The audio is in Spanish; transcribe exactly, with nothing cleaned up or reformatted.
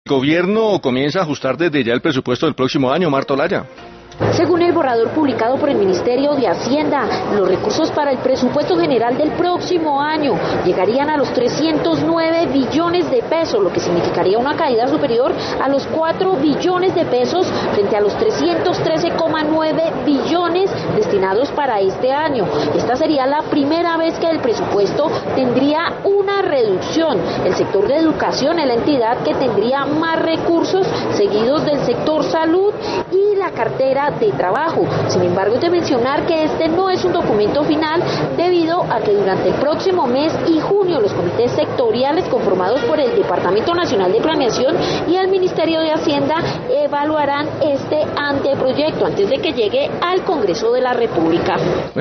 Gobierno comienza a ajustar desde ya el presupuesto del próximo año, Marta Olaya. Según el borrador publicado por el Ministerio de Hacienda, los recursos para el presupuesto general del próximo año llegarían a los trescientos nueve billones de pesos, lo que significaría una caída superior a los cuatro billones de pesos frente a los trescientos trece coma nueve billones destinados para este año. Esta sería la primera vez que el presupuesto tendría una reducción. El sector de educación es la entidad que tendría más recursos, seguidos del sector salud y la cartera de trabajo. Sin embargo, hay que mencionar que este no es un documento final debido a que durante el próximo mes y junio los comités sectoriales conformados por el Departamento Nacional de Planeación y el Ministerio de Hacienda evaluarán este anteproyecto antes de que llegue al Congreso de la República.